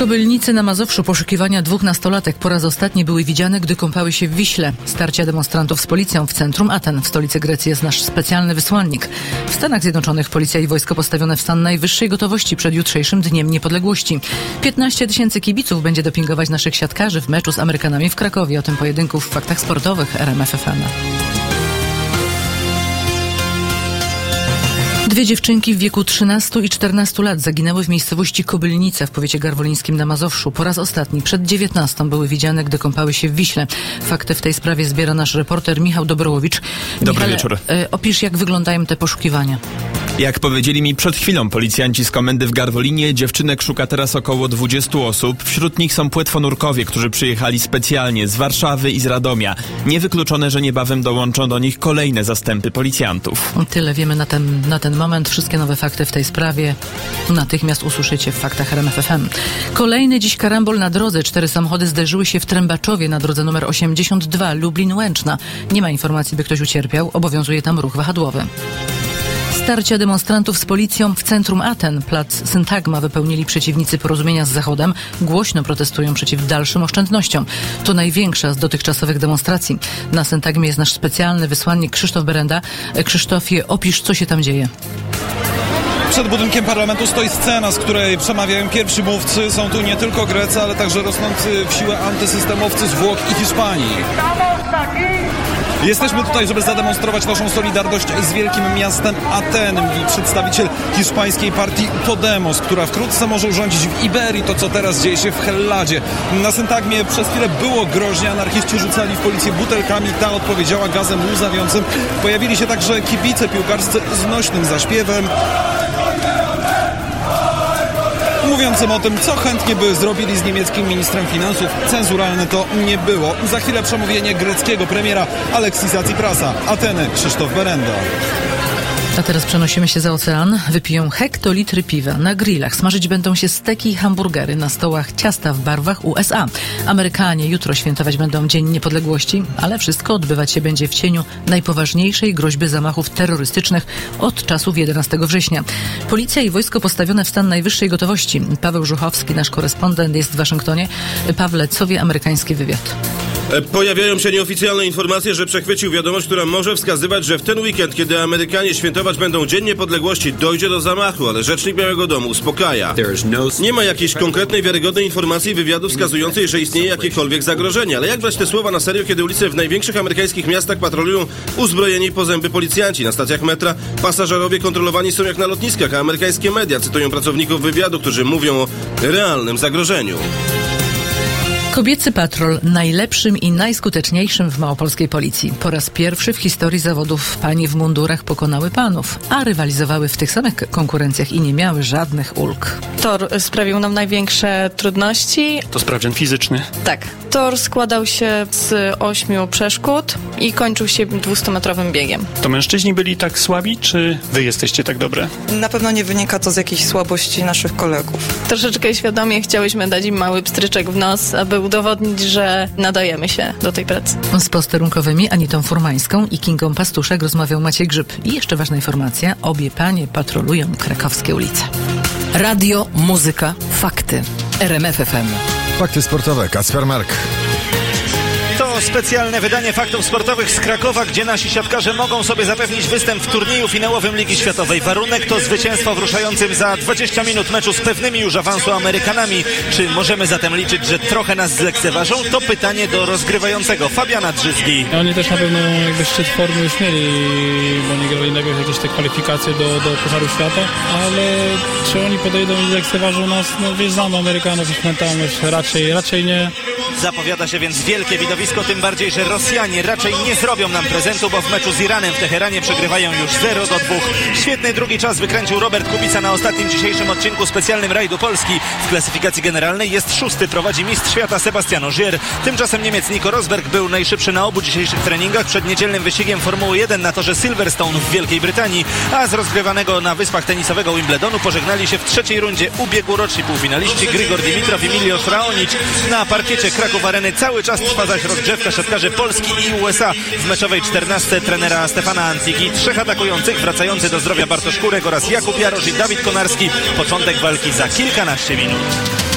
Kobylnicy na Mazowszu poszukiwania 2 nastolatek po raz ostatni były widziane, gdy kąpały się w Wiśle. Starcia demonstrantów z policją w centrum Aten, w stolicy Grecji, jest nasz specjalny wysłannik. W Stanach Zjednoczonych policja i wojsko postawione w stan najwyższej gotowości przed jutrzejszym Dniem Niepodległości. 15 000 kibiców będzie dopingować naszych siatkarzy w meczu z Amerykanami w Krakowie. O tym pojedynku w Faktach Sportowych RMF FM. 2 dziewczynki w wieku 13 i 14 lat zaginęły w miejscowości Kobylnice w powiecie garwolińskim na Mazowszu. Po raz ostatni przed 19 były widziane, gdy kąpały się w Wiśle. Fakty w tej sprawie zbiera nasz reporter Michał Dobrołowicz. Dobry wieczór. Opisz, jak wyglądają te poszukiwania. Jak powiedzieli mi przed chwilą policjanci z komendy w Garwolinie, dziewczynek szuka teraz około 20 osób. Wśród nich są płetwonurkowie, którzy przyjechali specjalnie z Warszawy i z Radomia. Niewykluczone, że niebawem dołączą do nich kolejne zastępy policjantów. Tyle wiemy na ten moment. Wszystkie nowe fakty w tej sprawie natychmiast usłyszycie w Faktach RMF FM. Kolejny dziś karambol na drodze. 4 samochody zderzyły się w Trębaczowie na drodze numer 82 Lublin-Łęczna. Nie ma informacji, by ktoś ucierpiał. Obowiązuje tam ruch wahadłowy. Starcia demonstrantów z policją w centrum Aten. Plac Syntagma wypełnili przeciwnicy porozumienia z Zachodem. Głośno protestują przeciw dalszym oszczędnościom. To największa z dotychczasowych demonstracji. Na Syntagmie jest nasz specjalny wysłannik Krzysztof Berenda. Krzysztofie, opisz, co się tam dzieje. Przed budynkiem parlamentu stoi scena, z której przemawiają pierwsi mówcy. Są tu nie tylko Grecy, ale także rosnący w siłę antysystemowcy z Włoch i Hiszpanii. Jesteśmy tutaj, żeby zademonstrować naszą solidarność z wielkim miastem Aten, mówi przedstawiciel hiszpańskiej partii Podemos, która wkrótce może urządzić w Iberii to, co teraz dzieje się w Helladzie. Na Syntagmie przez chwilę było groźnie, anarchiści rzucali w policję butelkami, ta odpowiedziała gazem łzawiącym. Pojawili się także kibice piłkarscy z nośnym zaśpiewem, mówiącym o tym, co chętnie by zrobili z niemieckim ministrem finansów. Cenzuralne to nie było. Za chwilę przemówienie greckiego premiera Aleksisa Tsiprasa. Ateny, Krzysztof Berenda. A teraz przenosimy się za ocean. Wypiją hektolitry piwa. Na grillach smażyć będą się steki i hamburgery. Na stołach ciasta w barwach USA. Amerykanie jutro świętować będą Dzień Niepodległości, ale wszystko odbywać się będzie w cieniu najpoważniejszej groźby zamachów terrorystycznych od czasów 11 września. Policja i wojsko postawione w stan najwyższej gotowości. Paweł Żuchowski, nasz korespondent, jest w Waszyngtonie. Pawle, co wie amerykański wywiad? Pojawiają się nieoficjalne informacje, że przechwycił wiadomość, która może wskazywać, że w ten weekend, kiedy Amerykanie świętować będą Dzień Niepodległości, dojdzie do zamachu, ale rzecznik Białego Domu uspokaja. Nie ma jakiejś konkretnej, wiarygodnej informacji wywiadu wskazującej, że istnieje jakiekolwiek zagrożenie, ale jak brać te słowa na serio, kiedy ulice w największych amerykańskich miastach patrolują uzbrojeni po zęby policjanci? Na stacjach metra pasażerowie kontrolowani są jak na lotniskach, a amerykańskie media cytują pracowników wywiadu, którzy mówią o realnym zagrożeniu. Kobiecy patrol najlepszym i najskuteczniejszym w małopolskiej policji. Po raz pierwszy w historii zawodów panie w mundurach pokonały panów, a rywalizowały w tych samych konkurencjach i nie miały żadnych ulg. Tor sprawił nam największe trudności. To sprawdzian fizyczny. Tak. Tor składał się z 8 przeszkód i kończył się 200-metrowym biegiem. To mężczyźni byli tak słabi, czy wy jesteście tak dobre? Na pewno nie wynika to z jakichś słabości naszych kolegów. Troszeczkę świadomie chciałyśmy dać im mały pstryczek w nos, aby udowodnić, że nadajemy się do tej pracy. Z posterunkowymi Anitą Furmańską i Kingą Pastuszek rozmawiał Maciej Grzyb. I jeszcze ważna informacja, obie panie patrolują krakowskie ulice. Radio, muzyka, fakty. RMF FM. Fakty sportowe, Kacper Mark. To specjalne wydanie faktów sportowych z Krakowa, gdzie nasi siatkarze mogą sobie zapewnić występ w turnieju finałowym Ligi Światowej. Warunek to zwycięstwo w ruszającym za 20 minut meczu z pewnymi już awansu Amerykanami. Czy możemy zatem liczyć, że trochę nas zlekceważą? To pytanie do rozgrywającego Fabiana Drzyzgi. Oni też na pewno jakby szczyt formy już mieli, bo nie grali najpierw jakieś te kwalifikacje do Pucharu Świata, ale czy oni podejdą i lekceważą nas? No wiesz, znamy Amerykanów, ich mentalność, raczej nie. Zapowiada się więc wielkie widowisko, tym bardziej, że Rosjanie raczej nie zrobią nam prezentu, bo w meczu z Iranem w Teheranie przegrywają już 0-2. Świetny drugi czas wykręcił Robert Kubica na ostatnim dzisiejszym odcinku specjalnym Rajdu Polski. W klasyfikacji generalnej jest 6. Prowadzi mistrz świata Sebastian Ogier. Tymczasem Niemiec Nico Rosberg był najszybszy na obu dzisiejszych treningach przed niedzielnym wyścigiem Formuły 1 na torze Silverstone w Wielkiej Brytanii, a z rozgrywanego na wyspach tenisowego Wimbledonu pożegnali się w trzeciej rundzie ubiegłoroczni półfinaliści Grigor Dimitrow i Milios Raonic. Na parkiecie Kraków Areny cały czas trwa zaś rozgrzewka siatkarzy Polski i USA w meczowej 14 trenera Stefana Antigi. 3 atakujących wracający do zdrowia Bartosz Kurek oraz Jakub Jarosz i Dawid Konarski. Początek walki za kilkanaście minut.